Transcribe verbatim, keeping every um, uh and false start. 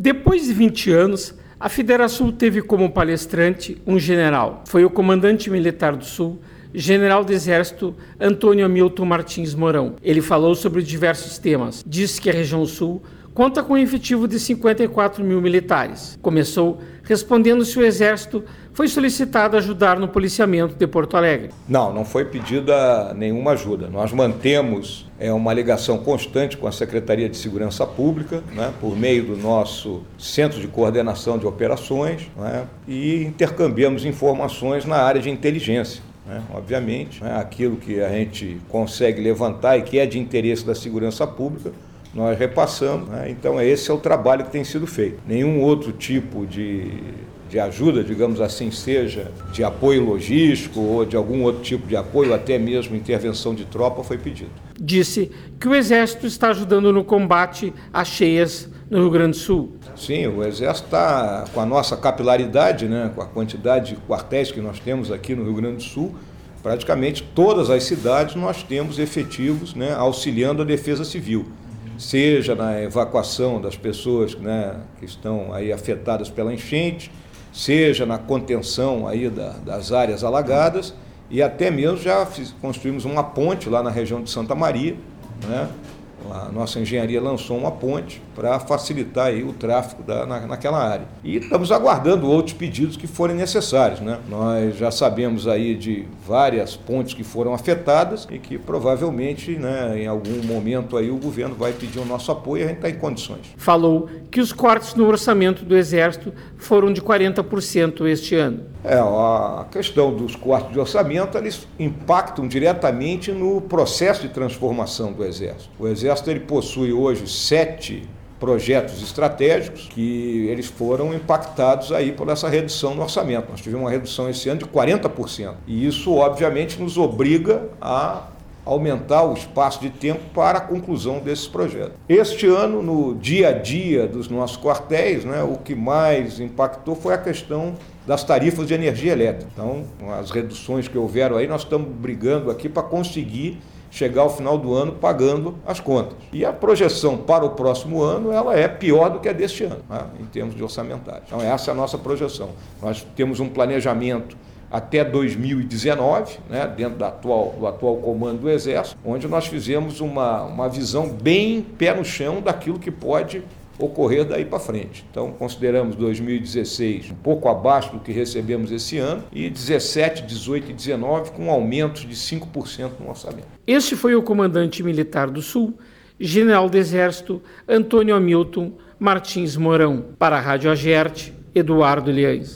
Depois de vinte anos, a Federação teve como palestrante um general. Foi o comandante militar do Sul, general do Exército Antônio Hamilton Martins Mourão. Ele falou sobre diversos temas. Disse que a região Sul conta com um efetivo de cinquenta e quatro mil militares. Começou respondendo se o Exército foi solicitado a ajudar no policiamento de Porto Alegre. Não, não foi pedida nenhuma ajuda. Nós mantemos é, uma ligação constante com a Secretaria de Segurança Pública, né, por meio do nosso Centro de Coordenação de Operações, né, e intercambiamos informações na área de inteligência. Né, obviamente, né, aquilo que a gente consegue levantar e que é de interesse da segurança pública, nós repassamos, né? Então esse é o trabalho que tem sido feito. Nenhum outro tipo de, de ajuda, digamos assim, seja de apoio logístico ou de algum outro tipo de apoio, até mesmo intervenção de tropa, foi pedido. Disse que o Exército está ajudando no combate às cheias no Rio Grande do Sul. Sim, o Exército está com a nossa capilaridade, né? Com a quantidade de quartéis que nós temos aqui no Rio Grande do Sul, praticamente todas as cidades nós temos efetivos, né, auxiliando a defesa civil. Seja na evacuação das pessoas, né, que estão aí afetadas pela enchente, seja na contenção aí da, das áreas alagadas, e até mesmo já fiz, construímos uma ponte lá na região de Santa Maria, né? A nossa engenharia lançou uma ponte para facilitar aí o tráfego da, na, naquela área. E estamos aguardando outros pedidos que forem necessários, né? Nós já sabemos aí de várias pontes que foram afetadas e que provavelmente, né, em algum momento aí o governo vai pedir o nosso apoio e a gente está em condições. Falou que os cortes no orçamento do Exército foram de quarenta por cento este ano. É, a questão dos cortes de orçamento, eles impactam diretamente no processo de transformação do Exército. O Exército ele possui hoje sete projetos estratégicos que eles foram impactados aí por essa redução no orçamento. Nós tivemos uma redução esse ano de quarenta por cento. E isso, obviamente, nos obriga a aumentar o espaço de tempo para a conclusão desses projetos. Este ano, no dia a dia dos nossos quartéis, né, o que mais impactou foi a questão das tarifas de energia elétrica. Então, as reduções que houveram aí, nós estamos brigando aqui para conseguir chegar ao final do ano pagando as contas. E a projeção para o próximo ano, ela é pior do que a deste ano, né, em termos de orçamentário. Então, essa é a nossa projeção. Nós temos um planejamento até dois mil e dezenove, né, dentro da atual, do atual comando do Exército, onde nós fizemos uma, uma visão bem pé no chão daquilo que pode ocorrer daí para frente. Então, consideramos dois mil e dezesseis um pouco abaixo do que recebemos esse ano e dezessete, dezoito e dezenove com aumentos de cinco por cento no orçamento. Este foi o comandante militar do Sul, general do Exército Antônio Hamilton Martins Mourão. Para a Rádio Agerte, Eduardo Liães.